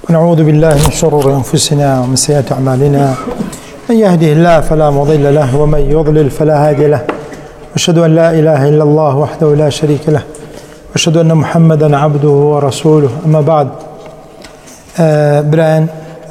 ونعوذ بالله من شرور أنفسنا ومن سيئات أعمالنا، من يهده الله فلا مضل له ومن يضلل فلا هادي له، وأشهد أن لا إله إلا الله وحده لا شريك له، وأشهد أن محمدا عبده ورسوله. أما بعد، بران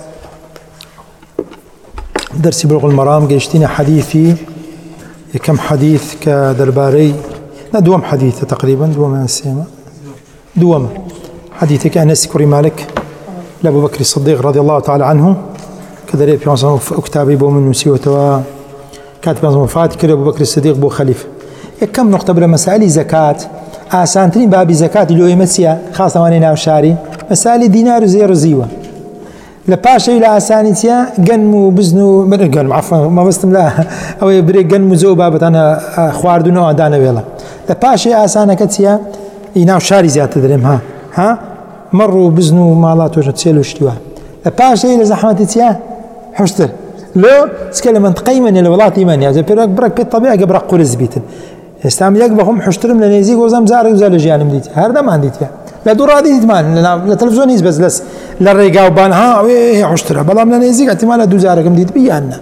درسي بلوغ المرام قيشتينا حديثي كم حديث كدرباري دوم حديث تقريبا دوم حديثك أنس كري مالك لأبو بكر الصديق رضي الله تعالى عنه كذلك في مصر أكتابي بو من نسيوتوا كاتب مصر مفات كري أبو بكر الصديق بو خليفة. كم نقطة بلا مسائل زكاة آسانترين بابي زكاة اللي هو يمسيا خاصة وانينا وشاري مسائل دينار زير زيوة لباشا إلى آسانيتيا قنمو بزنو قنم عفوا ما بستم لا أو يبريك قنمو زو بابت أنا خواردونو أدانا ويلا لباشا آسانا كتيا يناو شاري زيادة درهم ها مروا بزنو مالات وجه تسيلو اشتواه لباشا إلى زحمتيا حشتر لو تكلم أنت قيمة الولاة إيمانيا إذا برك بالطبيعة قبرق قرز بيتن استعمل يقبهم حشترم لنيزيق وزم زارق وزال جيان مديت هذا ما عنديتيا لا دور هذه تمان لا تلفزيون بس لس لا ريقا وبان ها ويه حشترها بلا من نيزيق احتمال دو زارق مديت بيانا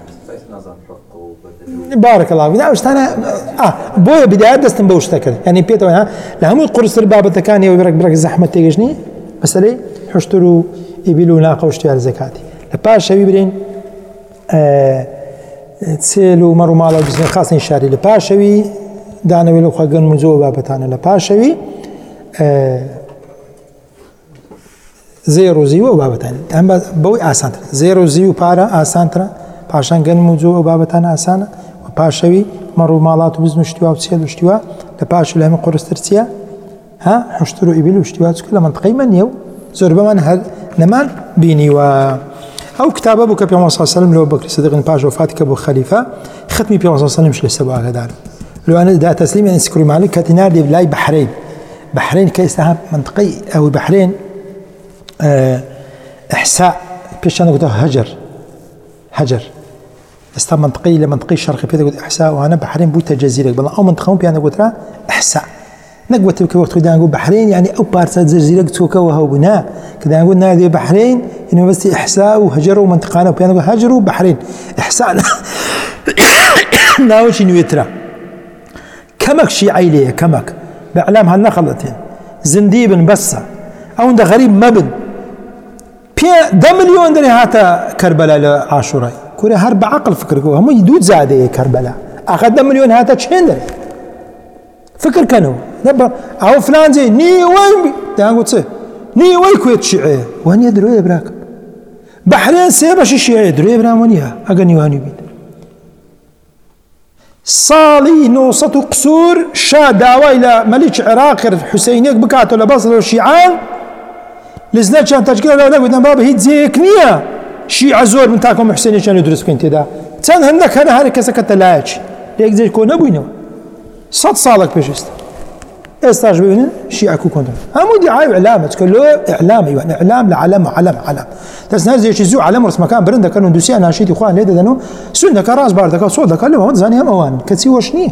بارك الله فيك. أنا بويا بداية دستن بوشتكر يعني بيتو ها لهم قرص الباب التكاني وبرك الزحمة تيجني مسألة حشتروا يبيلوا ناقة واشتيار زكاتي لباش شبي برين تسيلوا مروا مالا بزن خاصين شاري لباش شبي دانا ويلو خاقن مزو بابتانا لباش شبي زيرو زيو بابتانا هم بوي آسانتر زيرو زيو بارا آسانتر باشان قن مزو بابتانا آسانا وباشوي مروا مالات بزن اشتوا وتسيل اشتوا لباش لهم قرص ترسيا ها حشتروا إبل واشتوا كل منطقي من يو زور بمن هل نمان بيني و أو كتاب أبو كبير صلى الله عليه وسلم لو بكر صديق باج وفاتك أبو خليفة ختمي بير صلى الله عليه وسلم مش لسه بقى دار لو أنا دا تسليم يعني سكري مالك كتنار دي بلاي بحرين كيسها منطقي أو بحرين إحساء بيش أنا قلت هجر است منطقي لمنطقي الشرقي بيدا قلت إحساء وأنا بحرين بوتا جزيرة بلا أو منطقة بيانا قلت إحساء نقوت بك وقت كده نقول بحرين يعني أو بارسات جزيرة توكا وهو بناء كده نقول نادي بحرين إنه بس إحساء وهجروا منطقانا وبيانا نقول هجروا بحرين إحساء ناوش نويترا كمك شيعي ليه كمك بإعلام هالنخلتين زنديب بس أو عند غريب مبن ده مليون دري هاتا كربلاء لعاشوراي كوري هرب عقل فكرك هم يدود زاده كربلاء أخذ مليون هاتا تشين دري فكر كانوا نبر أو فلان زي ني وين ده أقول صه ني وين كويت شيعي وين يدروا يبراك بحرين سيبش الشيعي يدروا يبرام ونيها أغني وهني بيد صالي نوصة قصور شا دعوة إلى ملك عراق حسينيك بكاتو لبصر الشيعان لزنات شان تشكيل ولا قلنا بابا هيد زيك نية شيعة زور من تاكم حسيني شان يدرس كنت دا تان هنك هذا كسكت لاج ليك زي كون أبوينا صد صالك بيشست استاج بينا شيعة كنتم هم دعاية إعلام تقول إعلام أيوة إعلام لعلم علم تسنى زي شيء زو علم رس مكان برندة كانوا دوسي أنا شيء إخوان ليه دنو سنة كراس باردك صوت كلام هون زاني هم أوان كتسي وشني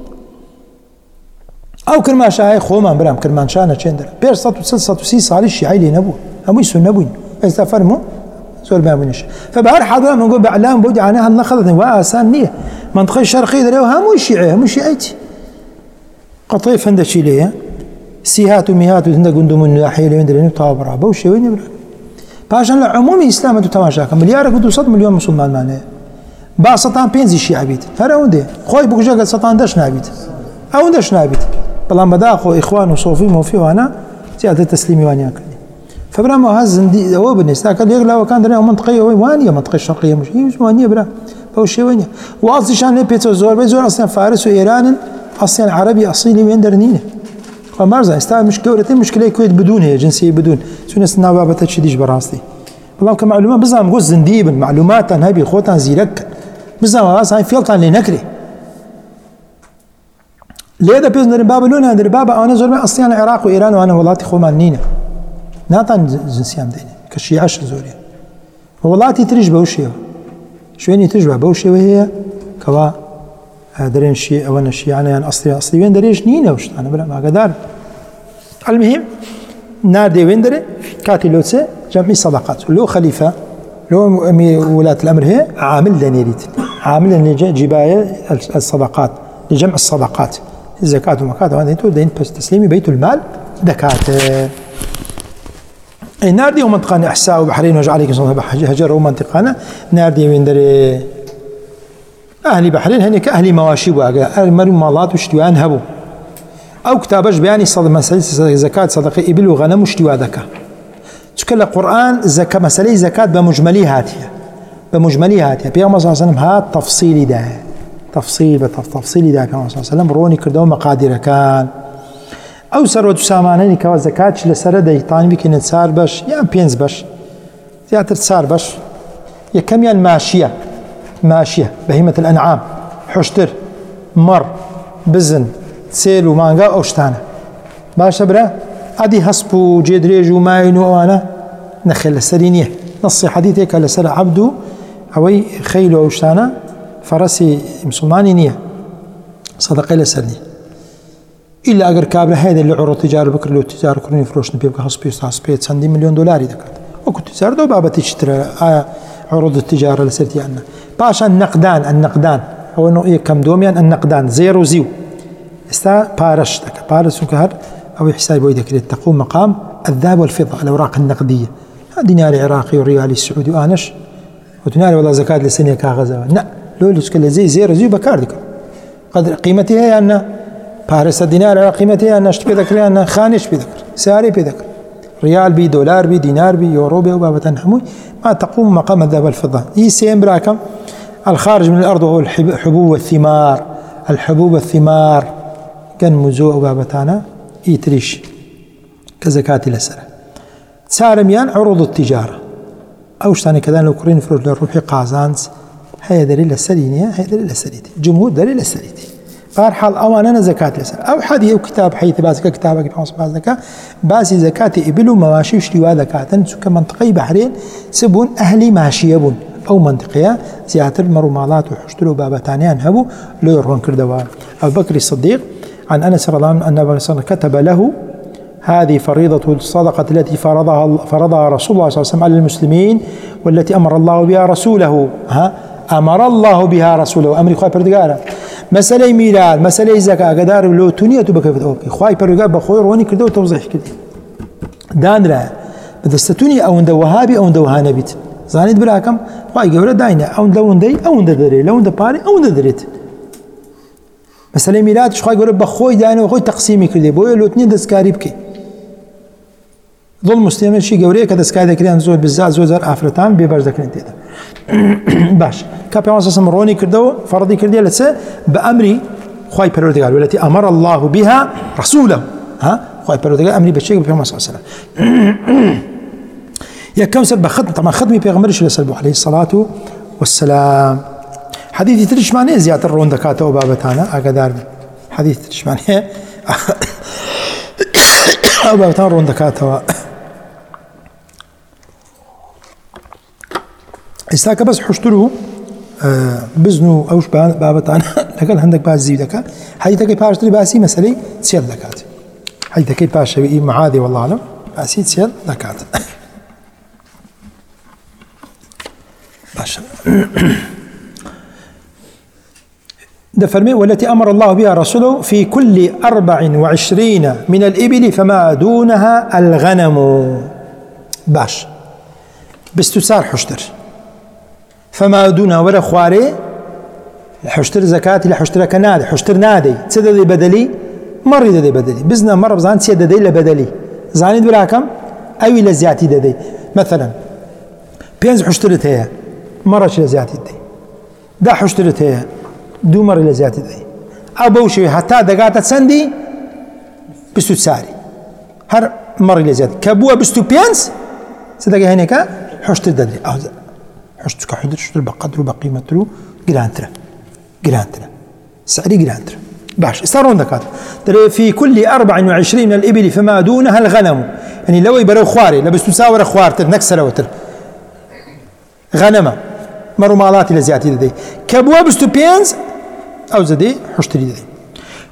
أو كرمان شاي خوما برام كرمان شانا تشندر بير صوت وسي صالح الشيعي اللي نبو هم يسون نبوين استفرموا سؤال ما بينش فبهر حضر نقول بإعلام بودي عنها النخلة وآسان نية منطقة الشرقية ده هم الشيعي هم الشيعيتي قطيف هند شيلية سيهات وميهات وهند قندم الناحية اللي عندنا طابرة بوشي وين يبرا باشان العمومي إسلام تو تماشاك مليار قدو 100 مليون مسلمان معناه با سطان بينزي الشيعة بيت فراوندي خوي بوجا قال سطان داش نابيت أو داش نابيت بلان بدا أخو إخوان وصوفي موفي وأنا زيادة تسليمي وانيا كني فبرام هزن دي هو بالنسبة كان يغلا وكان درنا منطقية وانيا منطقة الشرقية مش وانيا برا بوشي وانيا واصلي شان بيتو زور بيزور أصلا فارس وإيران أصلا عربي أصيلي وين درنينه ومرزا استعمل مشكلة كويت بدون هي جنسية بدون سنة نابابة تشديش براستي والله كمعلومات بزام قوز زنديب معلومات عن هبي خوتان زيرك بزام راس هاي فيلتان لنكري ليه بيز ندري بابا لون ندري بابا أنا زور أصلا العراق وإيران وأنا ولاتي خومان نينا ناتان جنسية مدينة كشيعة زوريا وولاتي تريج بوشيو شويني ترجع بوشي وهي كوا درين شيء أو أنا شيء يعني أصلي وين دريش نينا وش أنا بلا ما قدر المهم نادي وين دري كاتي لوتسه جمع صدقات. لو خليفة لو ولاة الأمر هي عامل لنيريت عامل لجباية الصدقات لجمع الصدقات الزكاة ومكات وهذا دين بس تسليمي بيت المال دكاتة. ناردي ومنطقة إحساء وبحرين وجعليك صنع هجر ومنطقنا ناردي من دري أهلي بحرين هني كأهلي مواشي وأهل مالات وشتوان هبو أو كتابش بياني مسألة زكاة صدقة إبل وغنم وشتوا ذكاء تكلم القرآن زكاة مسألة زكاة بمجملي هاتية بيغمر صلى الله عليه وسلم هات تفصيلي ده تفصيلي ده بيغمر صلى الله عليه وسلم روني كردو مقادير كان أو سروة سامانين كوا زكاة لسرة ديطان بكين تسار باش يعني بينز باش زيادة تسار باش يكم يعني ماشية بهيمة الأنعام حشتر مر بزن سيل ومانغا أوشتانا باش برا أدي هسبو جدريج وماينو أنا نخل السرينية نص حديثك لسر عبدو أوي خيل أوشتانا فرسي مسلماني نية صدقة لسرني إلا أجر كابل هذا اللي عروض تجارة بكر لو تجارة كرني فروش نبيبك هسبي سنديgen $1 دكات وكنت تجارة دو بابا تشتري عروض التجارة لسرتي عنا باش النقدان هو إنه كم دوميان النقدان زيرو زيو استا بارش وكهر أو حساب بويدك تقوم مقام الذهب والفضة الأوراق النقدية دينار عراقي وريالي السعودي وآنش ودينار والله زكاة لسنة كاغزة لا لو كلا زيرو زيو بكاردك قدر قيمتها أن بارس الدينار على قيمتها أن اشت بذكر أن خانش بذكر سعري بذكر ريال بي دولار بي دينار بي يورو بي وبابة حموي ما تقوم مقام الذهب والفضة يسيم براكم الخارج من الأرض وهو الحبوب والثمار كان مزوع وبابتانا يتريش كزكاة الأسرة سارميان عروض التجارة أو شتاني كذا لو كرين فروج للروحي قازانس هي دليل السرينية هي دليل السريتي جمهور دليل السريتي فارحال أواننا زكاة الأسرة أو حد يو كتاب حيث باسك كتابك باسك باسي زكاة إبل ومواشي اشتوا زكاة سكا منطقي بحرين سبون أهلي ماشي يبون أو منطقية زيادة المرمالات وحشتلوا بابتانيان هبو لو يرون كردوان أبو بكر الصديق عن أنس رضي الله عنه أن النبي صلى الله عليه وسلم كتب له هذه فريضة الصدقة التي فرضها رسول الله صلى الله عليه وسلم على المسلمين والتي أمر الله بها رسوله أمر الله بها رسوله أمر خواهي بردقارة مسألة ميلاد مسألة زكاة قدار لو تونية بكيف أوكي خواهي بردقار بخوي رواني كردو توضيح كده دان رأى بدستوني أو ند وهابي أو ند وهانبيت زانيت براكم خواهي قبل داينا أو ند وندي أو ند دري لو ند باري أو ند دريت مسألة ميلاد شخواهي قبل بخوي داينا وخوي تقسيمي كده بويا لو تنين دسكاري بكي ظل مسلم شيء قوري كذا سكايدا كده نزول بالزاز زوزر أفرتان بيبرز ذكرين تيدا باش كابيان ساسم روني كردو فرضي كردي لسه بأمري خواي بيروديغال والتي أمر الله بها رسوله خواي بيروديغال أمري بشيء بيوم صلى الله عليه وسلم يا كم سبب خدم طبعا خدمي بيغمرش لسلبه عليه الصلاة والسلام حديث تريش معناه زيادة الرون دكاته وبابتانا أقدر حديث تريش معناه وبابتانا رون دكاته استاك بس حشتلو بزنو أوش بابتانا لكن عندك بعض زيدك حيثك باشتري باسي مسألة تسير دكات حيثك باش معاذي والله أعلم باسي تسير دكات باشا دفرمي والتي أمر الله بها رسوله في كل 24 من الإبل فما دونها الغنم باش بستسار حشتر فما دونها ولا خواري حشتر زكاتي لحشتر كنادي حشتر نادي تسدد بدلي مر ددي بدلي بزنا مر بزان تسدد ددي لبدلي زانيد براكم أو لزياتي ددي مثلا بينز حشترتها مرش لزياتي ددي دا حشترتها دو مر لزياتي ددي أبوشي حتى دقات سندي بستو ساري هر مر لزياتي كبوة بستو بينز صدق هناك حشتر ددي أو حشتر كحدر حشتر بقدر بقيمته جرانترا سعري جرانترا باش استارون دكات في كل 24 من الإبل فما دونها الغنم يعني لو يبرو خواري لبستو ساور خوارتر نكسر وتر غنمة مرمالاتي لزياتي ددي كبوة بستو بينز أو زدي حشتري ددي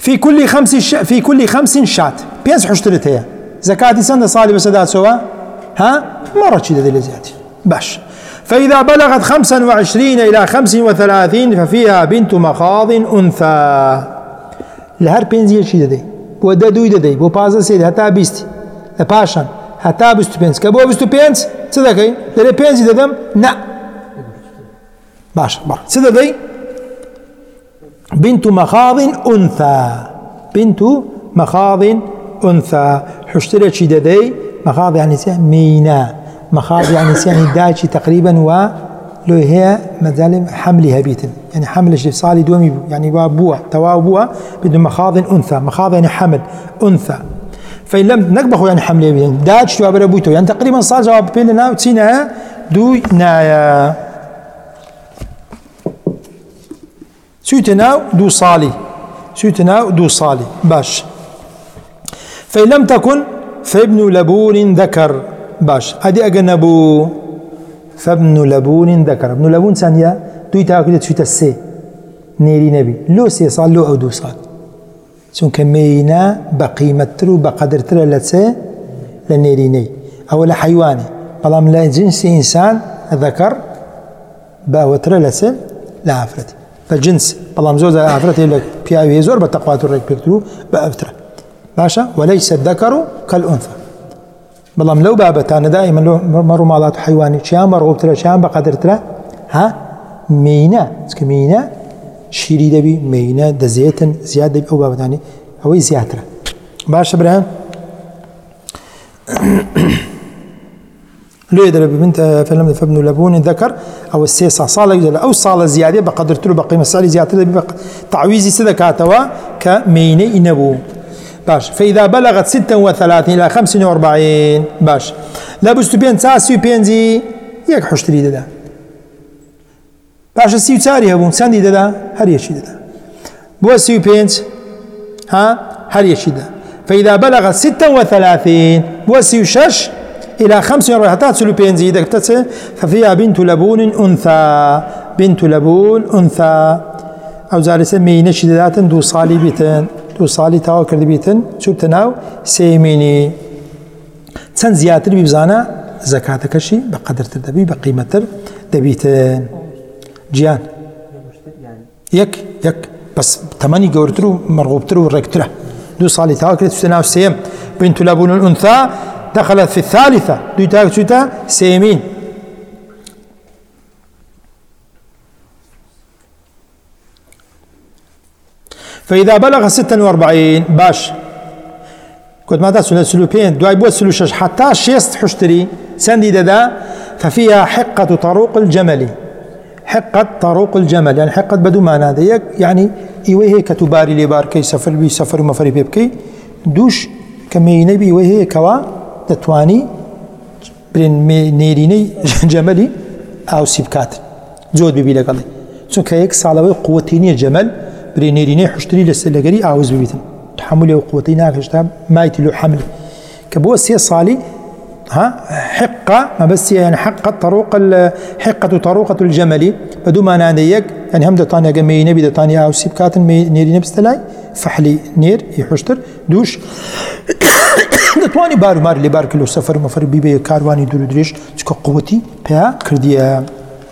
في كل 5 شات بينز حشترتها زكاتي سنة صالي بسدات سوا ها مرة شي دليل زيادة باش. فإذا بلغت 25 إلى 35 ففيها بنت مخاض أنثى. لهر بينزي شي ددي بو دوي ددي بو بازا سيد حتى بيست لباشان حتى بستو بينز كبو بستو بينز صدقي دلي بينزي ددم نا باش بار صدقي بنت مخاض أنثى. بنت مخاض أنثى حشتري شي ددي مخاض يعني مينا مخاض يعني دايتشي تقريبا ولو هي مازال حملها بيتن يعني حمل صالي دومي يعني وابوها توابوها بدون مخاض أنثى. مخاض يعني حمل أنثى. فإن لم نقبخوا يعني حملها بيتن دايتش توابر بويتو يعني تقريبا صار جواب بيننا وتسينها دوي نايا سوتنا دو صالي سوتنا دو صالي باش. فإن لم تكن فابن لبون ذكر باش هذه أجنبو فابن لبون ذكر. ابن لبون ثانية دوي تاكل تشوت السي نيري نبي لو سي صال لو أو دو صال سون كمينا بقيمة ترو بقدر ترى لتسي لنيري ني أول حيواني بلام لا جنس إنسان ذكر باو ترى لتسي لا عفرتي فالجنس بلام زوجة عفرتي لك بياوي زور بتقوات الرك بيكترو بأفترة باشا. وليس الذكر كالأنثى بلام لو بابتان دائما لو مروا مالات حيواني شيان مرغوب ترى شيان بقدر ترى ها مينا مينا شيري دبي مينا دزيتن زيادة دبي أو بابتاني أو زيادة باش برهان لو يدرب بنت فلم فابن لبون ذكر أو السيسة صالة أو صالة زيادة بقدر ترى بقيمة سعر زيادة دبي تعويزي سدكاتوا كميني نبو باش. فإذا بلغت 36 إلى 45 باش لابد بين تاسيو بينزي يك حشتري ددا باش السيو تاري هبون ساندي ددا هر يشي ددا بو السيو بينز ها هر يشي ددا. فإذا بلغت 36 بو السيو شش إلى 45 حتى تسلو بينزي دكتت ففيها بنت لبون أنثى. بنت لبون أنثى أو زال سمي نشي دداتن دو صالي بيتن دو صالي تاو كرد بيتن شو بتناو سيميني تن زياتر بيبزانا زكاة كشي بقدر تردبي بقيمة دبيتن جيان يك بس تماني قورترو مرغوبترو ركتره دو صالي تاو كرد تناو سيم. بنت لبون الأنثى دخلت في الثالثة دو تاو شوتا سيمين. فإذا بلغ 46 باش كنت ما تسلو سلوبين دواي بوت سلو شش حتى شيست حشتري سندي ددا ففيها حقة طروق الجمل. حقة طروق الجمل يعني حقة بدو معنى ذيك يعني إيوه كتباري لبار كي سفر بي سفر ومفري بيبكي دوش كميني بي إيوه كوا تتواني برين نيريني جملي أو سيبكات زود بيبي لقلي سو كيك صالوي قوتيني الجمل برينيريني حشتري لسلقري أعوز ببيتن تحملي وقوتينا كشتاب ما يتلو حمل كبو السي صالي ها حقة ما بس يعني حقة طروقة الجمل بدو ما ناديك يعني هم دطانيا جميني بدطانيا أو سيبكات نيريني بستلاي فحلي نير يحشتر دوش دطواني بارو مار اللي بار كله سفر مفر بيبي كارواني دورو دريش تكو قوتي بها كرديا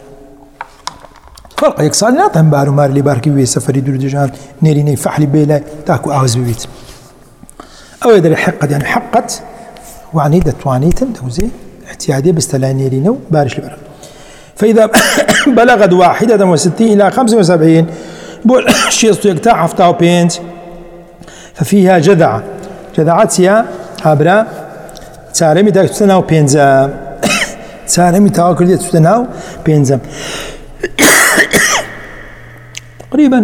فرق يكسر لا تنبارو مار اللي باركي بي سفري دور دجان نيريني فحلي بيلا تاكو أعوز ببيت أو يدري حقت يعني حقت وعني دتوانيتن دوزي احتيادي بستلا نيرينو بارش لبرا. فإذا بلغت 61 إلى 75 بول شيستو يقطع حفتاو بينت ففيها جذعات يا عبرا تسارمي تاك تناو بينزا تسارمي تاكل تناو بينزا تقريبا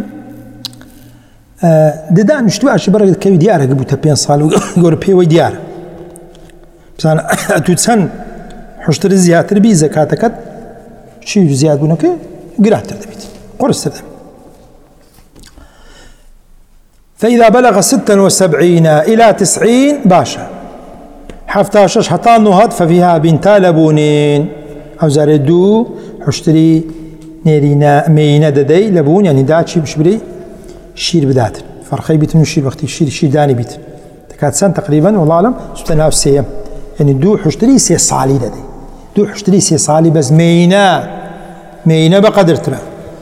ددا نشتوى عشبرة كيف ديارة قبو تبين صالو يقول بيوي ديارة بس أنا أتوتسن حشتر زيادة بي زكاتك شيء زيادة بناك قرأت تردبيت قرص تردبيت. فإذا بلغ 76 إلى 90 باشا حفتاشش حتى النهض ففيها بنتا لبونين أو زاردو حشتري نيرينا مينا ددي لبون يعني داتشي بشبري شير بدات فرخي بيت من الشير وقت الشير داني بيت تكاد سنة تقريبا والله أعلم 96 يعني دو حشتري سي صالي ددي دو حشتري سي صالي بس مينا بقدر ترى.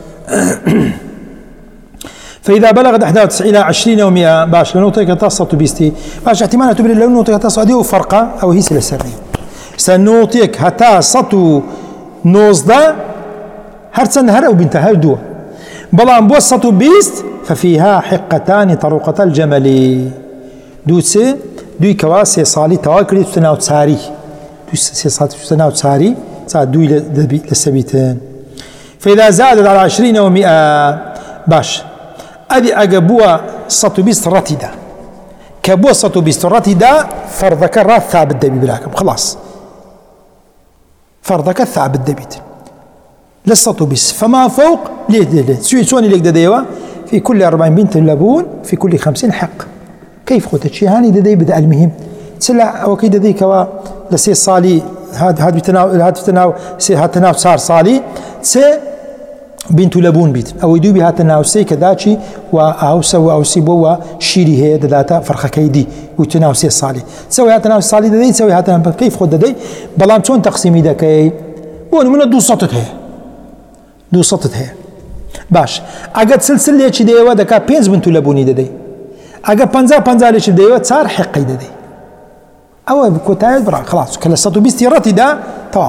فإذا بلغت 91 إلى 20 و100 باش لنوتك تصة بيستي باش احتمال تبري لو نوتك تصة دي وفرقة أو هي سلة سرية سنوتك هتا صتو نوزدا هرسن هر أو بنت هر دوا بلان بوصة بيست ففيها حقتان طروقة الجمل دوسي دوي كواسي صالي تواكري تتناو تساري دوسي صالي تتناو تساري ساعد دوي للسبيتين. فإذا زادت على 20 و100 باش أدي أجابوا صتوبيست رتدا كبوا صتوبيست رتدا فرضك الرات ثابت دبي بلاكم خلاص فرضك ثابت دبيت للصتوبيست فما فوق ليه سوني لك دديوا في كل 40 بنت لبون في كل 50 حق. كيف قلت شيء هاني ددي بدأ المهم سلا وكيد ذيك وا لسي صالي هاد بتناو صار صالي سي بنت لبون بيت او يدوبي هاتناو سي كذاتشي او سيبوا شيري هي داتا فرخه كيدي وتناو سي صالي سوي هاتناو صالي ددي سوي هاتناو كيف خد ددي بلام شلون تقسيمي دكاي بون من دو سطت هي باش اگه سلسله چي ديوا دكا بينز بنت لبوني ددي اگه 50 ليش ديوا صار حقي ددي او بكوتاي برا خلاص كلا سطو بيستيراتي دا تا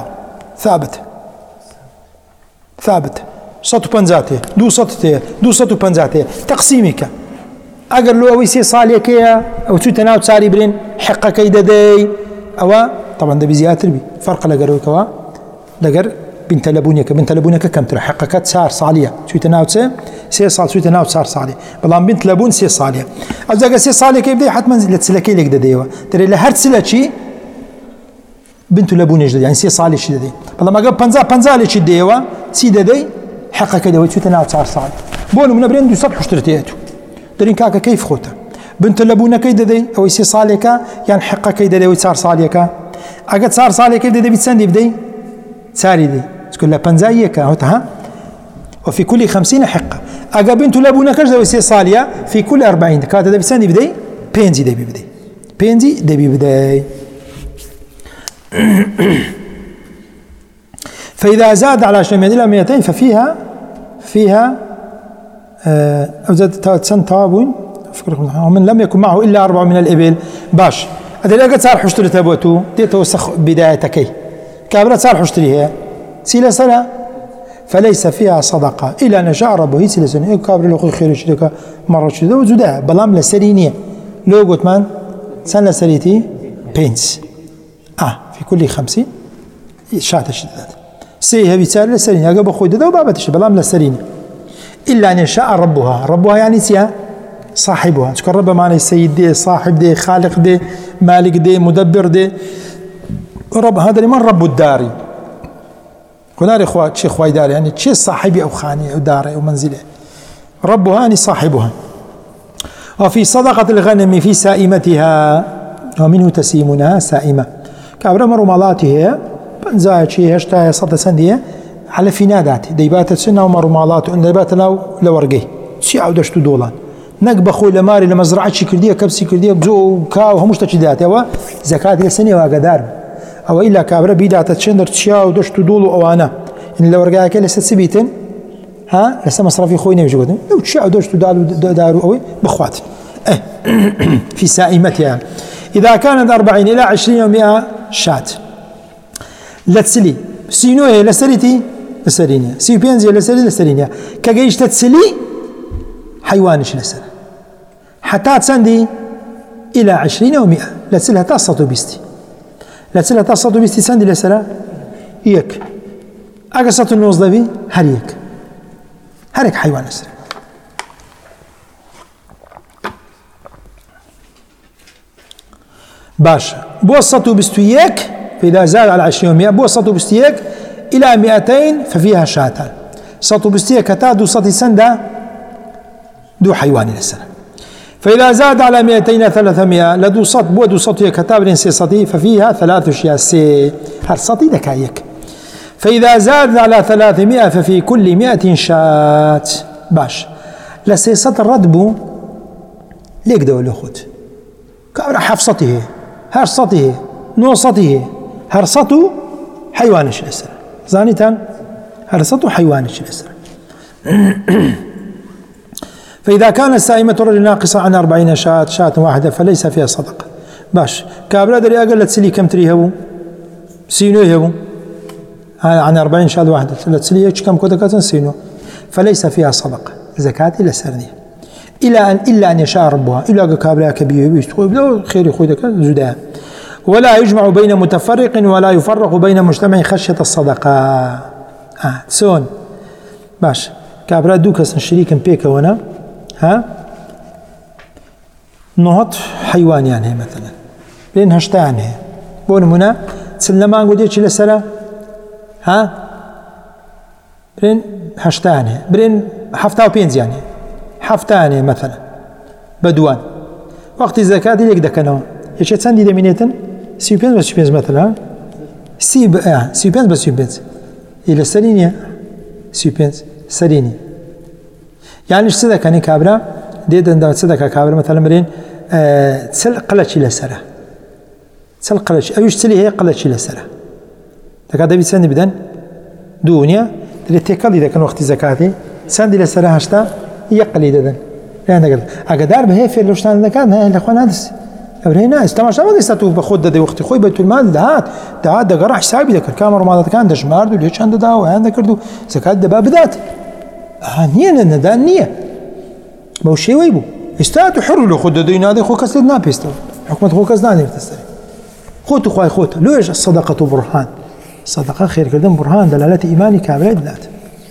ثابت 150 250 تقسيمك اگر لو ويسي صاليك او تناو تساري برين حقك كيد دي او طبعا ده بزياده بي فرق لقر كوا لقر بنت لبونك كم ترى حقك تسار صاليه تناو سي صال تناو تسار صاليه بلان بنت لبون سي صاليه ازا سي صاليه كيف دي حتما لتسلكي لك ديوا ترى لها تسلكي بنت لبون يجد يعني سي صالي شي دي بلا ما قال 50 لي شي ديوا سي دي حقك ديوا تناو تسار صالي بون من برين دو صبح اشتريتيتو درين كاكا كيف خوته بنت لبون كيد دي او سي صاليكا يعني حقك كيد دي وتصار صاليكا اجا صار صالي كيد دي بتسندي بدي ساري دي تقول لا 50 ها وفي كل 50 حقه اجا بنت لبون كذا سي صاليه في كل 40 كاد دي بتسندي بدي بينزي دي بدي فإذا زاد على 200 ففيها أو زاد سن تابون ومن لم يكن معه إلا 4 من الإبل باش هذا لا قد صار حشتري تابوتو دي توسخ بدايتك كابرة صار حشتريها سيلا سنة فليس فيها صدقة إلا نشاء ربه سيلا سنة كابرة لو خير شدك مرة شدك وزودها بلام لسرينية لو قلت من سنة سريتي بينس في كل 50 شات الشداد سيها بيسال لسرينية قبل خوي ده وبابتش بلام لسرينية إلا أن يشاء ربها يعني سيها صاحبها تذكر رب معنى السيد دي صاحب دي خالق دي مالك دي مدبر دي رب هذا لمن رب الدار كنار إخوات شيخ خوي داري يعني شيء صاحبي أو خاني أو داري أو منزله ربها يعني صاحبها. وفي صدقة الغنم في سائمتها ومنه تسيمونها سائمة كابرا مرمالاته بنزاي شيء هشتا صد سندية على فنادات ديبات السنة ومرمالات ديبات لورقي شيء عودش $2 نقب أخوي لماري لمزرعة شكردية كبسي كردية بزو كاو همش تجدات أو زكاة السنة وقدار أو إلا كابرا بيدا تشندر تشيا ودش $2 أو أنا إن لورقي كله سبيتن لسه مصرفي خوي نيجي قدام لو تشيا ودش $2 دارو أوي بخوات في سائمتها إذا كانت 40 إلى 20 و100 شات لتسلي سينو هي لسريتي لسرينيا سي بينزي لسرينيا كجيش تتسلي حيوانش لسر حتى تسندي إلى 20 و100 لتسلها تصطو بيستي سندي لسر يك أقصت الموظفي هريك حيوان لسر باش بوسطوا بستويك فإذا زاد على 20 و100 بوسطوا بستيك إلى 200 ففيها شاتان سطوا بستيك دو سطي سندا دو حيوان للسنة. فإذا زاد على 200 300 لدو سط بودو سطي كتاب سي سطي ففيها 3 أشياء سي هر سطي دكايك. فإذا زاد على 300 ففي كل 100 شات باش لسي سط الردبو ليك دولو خد كابرا حف سطيه هر سطيه 900 هرسة حيوانش لسر زانيتان هرسة حيوانش لسر. فإذا كان السائمة الرجل ناقصة عن 40 شاة واحدة فليس فيها صدقة. باش كابلا دري أقل تسلي كم تريهبو سينو يهبو عن 40 شاة واحدة تسلي كم كودكات سينو فليس فيها صدقة زكاة إلا سردية إلا أن يشاء ربها إلا كابلا كبير بيشتغل خير يخوذك زداء. ولا يجمع بين متفرق ولا يفرق بين مجتمع خشية الصدقة. سون باش كابلا دوكس شريك بيك هنا نهض حيوان يعني مثلا بين هشتان هي بون منا سلمان قديش لسرة بين هشتان هي بين حفتة وبينز يعني حفتان مثلا بدوان وقت الزكاة اللي يقدر كانوا إيش تسندي دمينيتن سيبينز بس سيبينز مثلا سيبينز بس سيبينز إلى سرينيا سيبينز سريني يعني إيش صدق يعني كابرا ديدن دا صدق كابرا مثلا مرين تسل قلتش إلى سرة تسل قلتش أيش تسلي هي قلتش إلى سرة تكاد بيسند بدن دنيا اللي تكال إذا كان وقت الزكاة سند إلى سرة هشتا يقلي ددن لأن قال أقدر به في اللوشتان ده كان هاي الأخوان هذس أبرهنا استمع ما قصته بخد ده وقت خوي بيت المال ده ده قرح حسابي ده كامر ما ده كان ده شمار ده ليش عنده ده وعنده كردو زكاة ده باب ذات نية لأن ده النية بوشي ويبو استاتوا حر له خد ده ينادي خو كسلنا بيستو حكمة خو كسلنا يرتسل خوت خوي خوت ليش الصدقة برهان الصدقة خير كردم برهان دلالة إيماني كامل ذات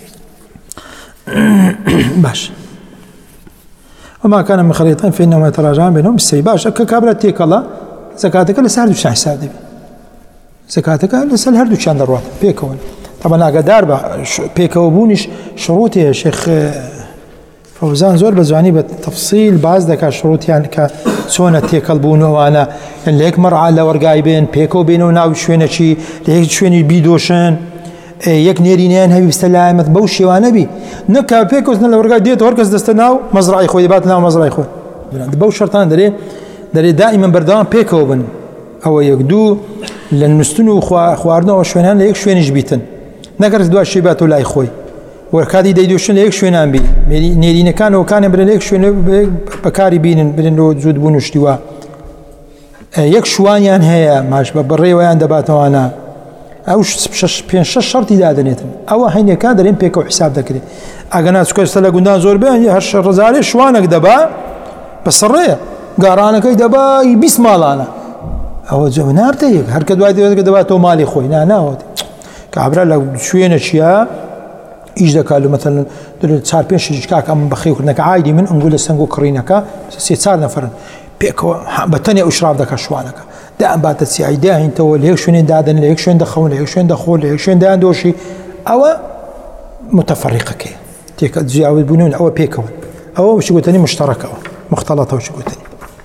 باش. وما كان من خليطين فإنهما يتراجعان بينهم بالسوي. باش كابرا تيك الله زكاتك لسه هردو شان حساب دي زكاتك لسه هردو شان دروات بيكون طبعا أقدار بيكوبونش شروطي يا شيخ فوزان زور بزواني بالتفصيل بعض ذاك الشروط يعني كسونا تيكل بونو وانا يعني ليك مرعى على ورقاي بين بيكو بينو ناو شوينه شي ليك شوينه بيدوشن يك نيرينين هبي بسلامة بوشي وانا بي نكا بيكوز نلا ورقاي ديت وركز دستناو مزرعي خوي باتنا مزرعي خوي بوش شرطان دري دائما بردان بيكو بن او يقدو لنستنو خواردنا وشوينان ليك شوينه جبيتن نكرت دوا شيبات ولا خوي وركادي ديدوشن ليك شوينان بي نيرين كان برليك شوينه بكاري بينن زود بونشتوا يك شوانيان هي ماش بري ويان دباتو انا اوش شش شرطي دادنيتن او حين كادرين بيكو حساب ذكري اغناس كوستلا غندان زور بين هرش الرزالي شوانك دبا بسريه قارانك دبا بسم الله انا او جبنابتي هركد وايد دباتو مالي خوي نا كعبره لو شويه اشياء ايش قالوا مثلا صار بين شجكاك ام بخيو انك عادي من نقول سنقو كرينك صار نفر بيكو بتني اشراف ذاك شوانك دا باتت سي دا انت وليك شنو دادن ليك شنو دخون ليك شنو دخول ليك شنو داندوشي او متفرقه كي تيك تجاوب بنون او بيكو او شو قلت مشتركه مختلطه وشو قلت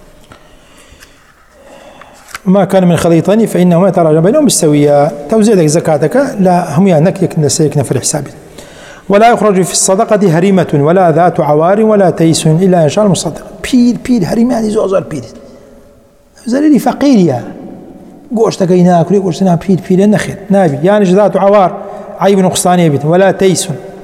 ما كان من خليطين فانه ما يتراجع بينهم بالسويه توزيع زكاتك لا هم يانك يكن في الحساب. ولا يخرج في الصدقة هريمة ولا ذات عوار ولا تيس إلا إن شاء المصدق. بير هريمة هذه زوزر بير زريري فقير يا قوشتك يناكل قوشتنا بير النخل نابي يعني ذات عوار عيب نقصان يبيت ولا تيس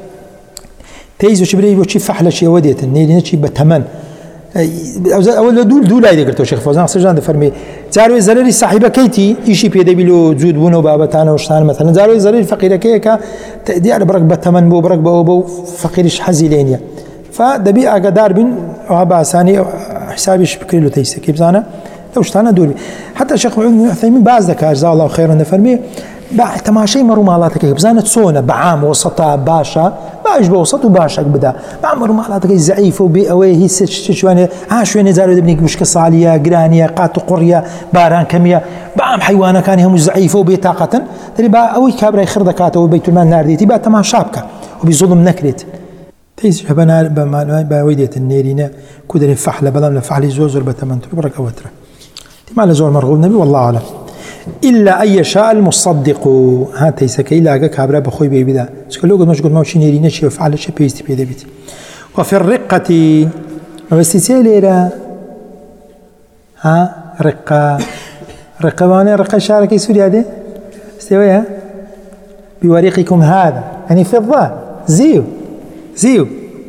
شبري وشي فحلة شي وديت نيلي نشي بتمن أول دول هيدا قلتوا شيخ فوزان سجان فرمي زارو زريري صاحبة كيتي يشي بيدا بيلو زود بونو بابتانا وشتان مثلا زارو زريري فقيرة كيكا تأدي على برك بتمن بو برك بو فقيرش حزيلين فدبي أقدار بين وهبا ثاني حسابيش بكري له تيسي كيف زانا لو شتانا دول حتى الشيخ عثيمين بعض ذكر جزاه الله خيرا فرمي تماشي مرو مالاتك بزانت صونه بعام وسطا باشا باش بوسط وباشا بدا بعمر مالاتك زعيف وبي هي شوانه شويه زارو دبني مشكل صاليه قرانيه قات قريه باران كميه بعم حيوانه كان هم زعيف وبي طاقه دري با اوي كابره يخردكاته وبيت المال نارديتي با تماشابك وبظلم نكرت تيس بنا باويديت النيرينا كودري فحله بلا فحلي زوزر بتمنتر برك اوتر ما زور مرغوب نبي والله اعلم إلا أن يشاء المصدق هاتي سكي لاقا كابرا بخوي بيبدا سكلو قد مشغول موشي نيرينا شي وفعل شي بيستي بيدا بيتي. وفي الرقة ما بس تسيليرا رقة رقباني رقة شاركي سوريا دي استويها بوريقكم هذا يعني فضة زيو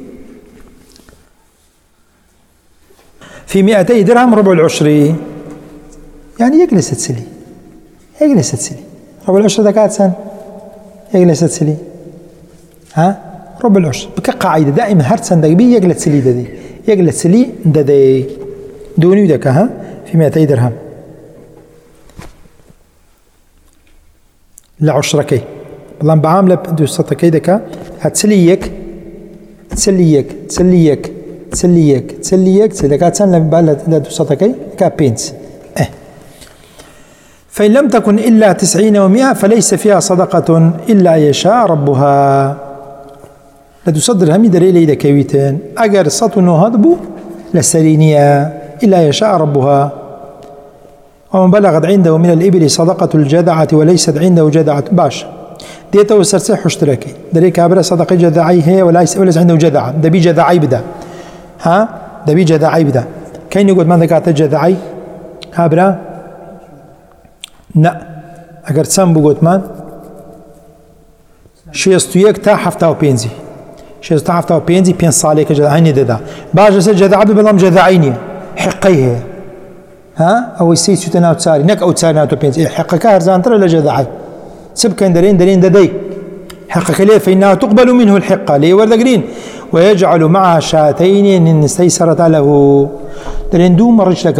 في 200 درهم ربع العشر يعني يجلس تسلي ربع العشر دكات سن يجلس تسلي ربع العشر كقاعدة دائما هرت صندق بي يجلس سلي ددي دوني ذاك في 200 درهم لعشركي والله بعامله بدو ستكي ذاك هتسليك تسليك كاتسن لا دو ستكي كابينس فإن لم تكن إلا 90 و100 فليس فيها صدقة إلا يشاء ربها لدو صدر همي دري ليدا كويتين أجر سطو هضبو لسرينيا إلا يشاء ربها ومن بلغت عنده من الإبل صدقة الجذعة وليست عنده جذعة باش ديته وسرسح اشتراكي دري كابرا صدقة جذعي هي وليس عنده جذعة دبي جذعي بدا دبي جذعي بدا كاين يقول من ذكرت جذعي هابرا لا أجر سامبو قلت من شيستويك تا حفتا وبينزي شيستا حفتا وبينزي بين صالي كجذعيني ددا باش جذعي بلام جذعيني حقيه أو يسيس يتناو تساري نك أو تساري ناو بينزي حقك هرزان ترى لجذعي سبكن درين ددي حقك ليه فإنها تقبل منه الحقة ليه وردقرين ويجعل معها شاتين إن استيسرت له درين دوم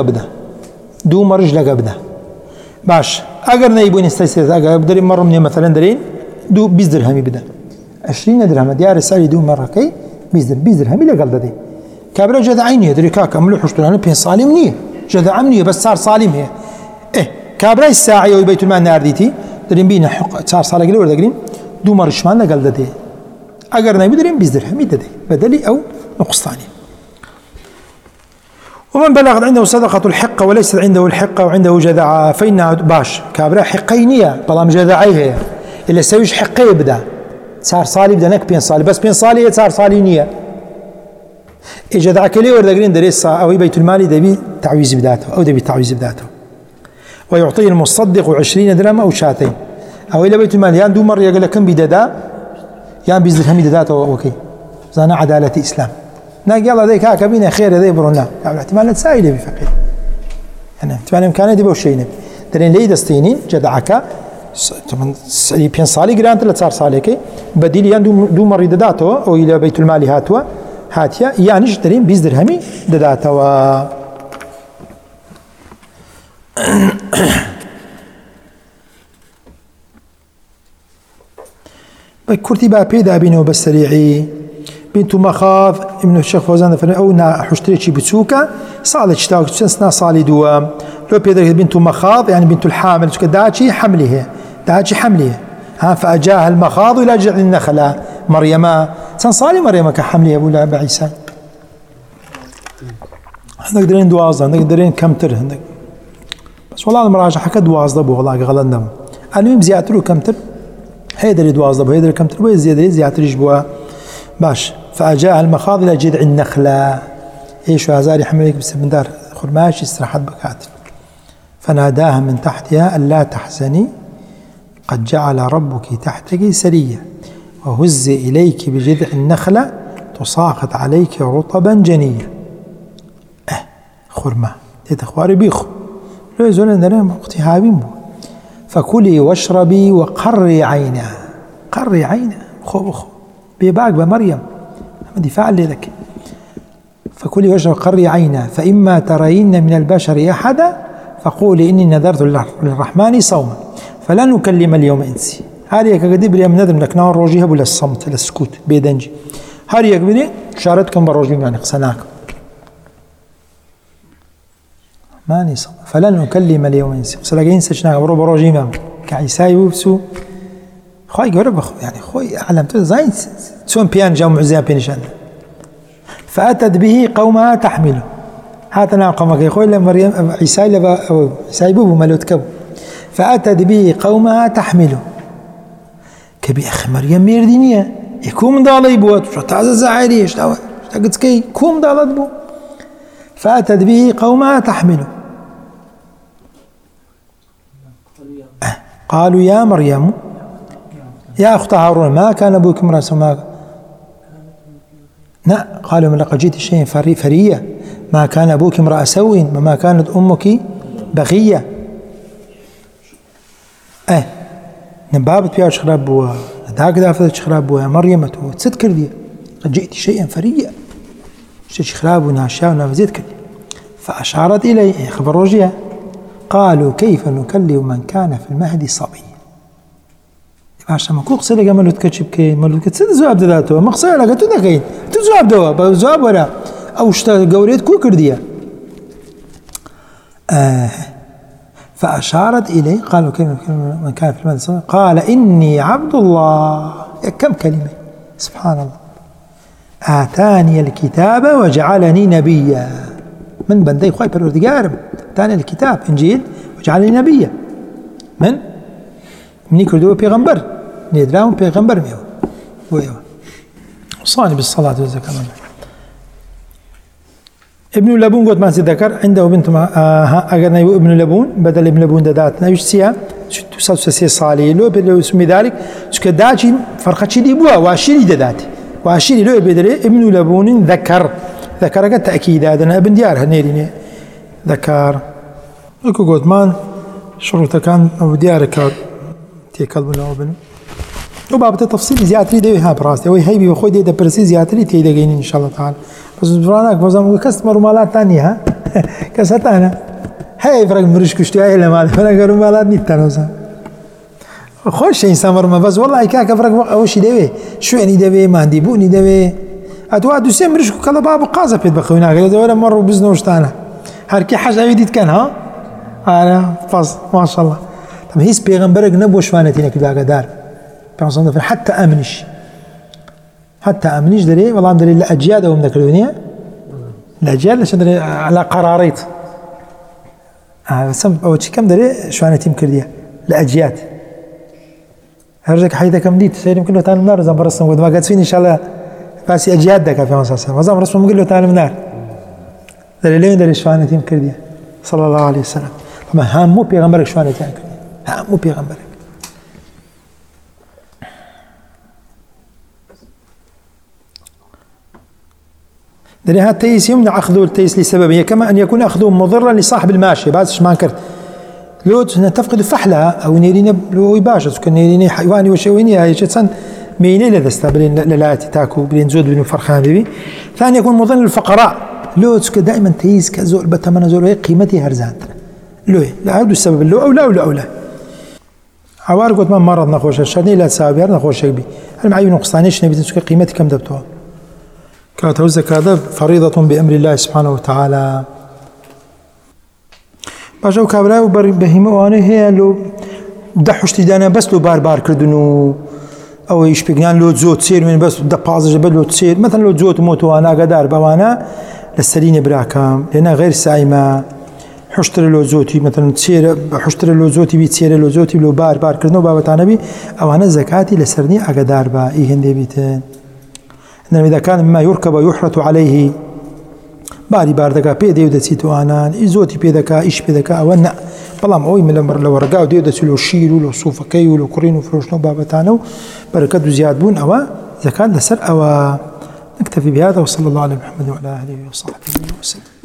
رجلك أبدا باش أجر نيبون استيسرت أجر درين مرة من مثلا درين دو 20 درهم يبدأ 20 درهم ديار سالي دو مرة كي 20 درهم إلى قلد دي كابرا جذعيني دري كاك أملو حشتلانه بين صالم نية جذعمني بس صار صالم هي كابرا الساعي وبيت المال نارديتي درين بينا حق صار صالح لي وردقرين دو مرة شمان قلد دي أجر نيبو درين 20 درهم يددي بدلي أو نقصاني ومن بلغت عنده صدقة الحقة وليست عنده الحقة وعنده جذعة فإنها باش كابرا حقينية بلام جذعيه إلا سويش حقه يبدأ صار صالي بدأ نك بين صالي بس بين صالي صار صالي نية إجا ذاك لي وردقرين دريس أو بيت المال دبي تعويز بداته أو دبي تعويز بداته ويعطيه المصدق 20 درهم أو شاتين أو إلى بيت المال يان دو مرة يقول لك كم بددا يان 20 درهم بداته أوكي زانا عدالة إسلام ناقي الله ذيك هاك خير ذي برونا احتمال تسائل بفقير يعني احتمال إمكانه دي بوشينه درين لي دستينين جدعك بين صالي جرانت لا صار صاليكي بديل يان دو مرة دداته أو إلى بيت المال هاتيا يعني اشترين 20 درهمي دداته كرتي بقى بيدا بينه وبالسريعي بنت مخاض ابن الشيخ فوزان فرن او نا حشتري شي بتسوكا صالت شتاك سنة صالي دوام لو بيدا بنت مخاض يعني بنت الحامل داتشي حمله فأجاها المخاض إلى جذع النخلة مريم صالي مريم كحملها ولا بعيسى نقدرين دوازة نقدرين كمتر بس والله المراجع حكى دوازة بو والله غلطنا المهم زياترو كمتر هيدري دوازة بو هيدري كمتر بو زياتر يجبوها باش فأجاها المخاض إلى جذع النخلة ايش هزاري حملك بس من دار خرماش استراحت بكاتر فناداها من تحتها ألا تحزني قد جعل ربك تحتك سريا وهز إليك بجذع النخلة تساقط عليك رطبا جنيا خرمة تتخواري بيخو لو يزولن درهم اختي هابين بو فكلي واشربي وقري عينا خو بيباك بمريم دفاع لك فكلي واشربي قري عينا فإما ترين من البشر أحدا فقولي إني نذرت للرحمن صوما فلا نكلم اليوم إنسي هاري كقدي بريم نذر لك نار روجيها ولا الصمت للسكوت بيدنجي هاري كبري شارتكم بروجيم يعني قصناكم ماني صوم فلا نكلم اليوم إنسي سلاقين سجنا برو بروجيم كعيساي وبسو خوي قرب يعني خوي علمت زين تسون بيان جاو معزيان بينشان فأتت به قومها تحمله هاتنا قومك يا خوي مريم عيساي بوبو ملوت كبو فأتت به قومها تحمله كبي أخي مريم ميردينية يكون دالي بوات شو تعزز عالية شتاقت كي كوم دالت بو فأتت به قومها تحمله قالوا يا مريم يا أخت هارون ما كان أبوك امرأ سوء لا قالوا لقد جئت شيئا فريا ما كان أبوك امرأ سوء وما كانت أمك بغية نبابت بيا شخراب بوا ذاك دافت شخراب بوا مريم تذكر دي قد جئت شيئا فريا شخراب وناشا ونافزيت كذي فأشارت إليه خبر وجهها قالوا كيف نكلم من كان في المهد صبيا باش ما كوق سلقة ملو تكتشب كين ملو تكتسد زواب ذاته مقصر لك تذكين تزواب دوا بزواب ولا أو اشتغل قوليت كو كردية فأشارت إليه قالوا كيف من كان في المهد صبيا قال إني عبد الله كم كلمة سبحان الله آتاني الكتاب وجعلني نبيا من بندي خواهي بالوردقارب آتاني الكتاب إنجيل وجعلني نبيا من يكردوا بيغمبر ندراهم بيغمبر ميو وصاني بالصلاة والزكاة ابن لبون قلت ما ذكر عنده بنت أجرنا ابن لبون بدل ابن لبون داتنا يشتيها تسلسل صالي لو اسم ذلك سكداجي فرقتشي دي بوا واشيري دات واشيري لو بدل ابن لبون ذكر قد تأكيد هذا ابن ديار هنيري ذكر لكو قلت مان شروطه كان أو ديارك تيكلم له ابن وباب التفصيل زيادة دي ها براسي وهي بي وخوي دي برسي زيادة تي دقين إن شاء الله تعالى بس برانك بزم كاستمر مالات ثانية ها كاستانا هاي فرق مرش كشتي هاي لما فرق مالات نيتنا خوش إنسان مرمى بس والله كاك فرق أوش يدوي شو يعني يدوي ما عندي بوني يدوي أتوا دوسين مرش كلا باب قازة في بخوينا كذا ولا مرة بزنوش تانا هركي حاجة يديت كان ها أنا فاز ما شاء الله طب هيس بيغمبرك نبوة شوانتينك بأقدار بيغمبرك حتى أمنيش دري والله دري الأجياد أو من ذاك الدنيا الأجياد ليش دري على قراريط بس أول شيء كم دري شوانتيم كردية الأجياد هرجك حيدا كم ديت سيرم كله تعالى من نار زم برسم قد ما قد فين إن شاء الله بس أجياد ذاك في مسلسل ما زم رسم قله تعالى من نار دري لين دري شوانتيم كردية صلى الله عليه وسلم طبعا هم مو بيغمبرك شوانتيم كردية هم مو بيغمبرك لأن هذا التيس يمنع أخذه التيس لسببية كما أن يكون أخذه مضرا لصاحب الماشية بعد ما كرت لو تفقد فحلها أو نيرين لو يباشر سكن نيرين حيواني وشويني هاي شتسن ميني لذا بلين لا تاكو بلين زود بين فرخان بيبي ثاني يكون مضر للفقراء لو تسكن دائما تيس كزول بتمنى زول قيمتي هرزانت لو لا هذا السبب لو أو لا أو لا أو لا عوار قلت ما مرض نخوش الشرني لا تساوي نخوش شيء بي المعيون نقصانيش نبي تسكن قيمتي كم دبتوها كانت الزكاة فريضة بأمر الله سبحانه وتعالى باجو كابلا وبهيمة وأنا هي لو دحوش تدانا بس لو بار كردنو أو إيش بيجنان لو تزوت تصير من بس دباز جبل لو تصير مثلا لو تزوت موت وأنا قدار بوانا للسرينة براكام لأنها غير سائمة حشتر لو زوتي مثلا تصير حشتر لو زوتي بيتصير لو زوتي لو بار كردنو بابا بي أو أنا زكاتي لسرني أقدار با إيه هندي بيتين إنما إذا كان مما يركب ويحرط عليه باردكا بيدي ودسيتو أنا إزوتي بيدكا إيش بيدكا أو أنا بلام أوي من لو رجعوا ديو دسيلو الشيرو لو صوفكي ولو كورينو فروشنو بابتانو بركات زياد بون أو زكاة لسر أو نكتفي بهذا وصلى الله على محمد وعلى آله وصحبه وسلم.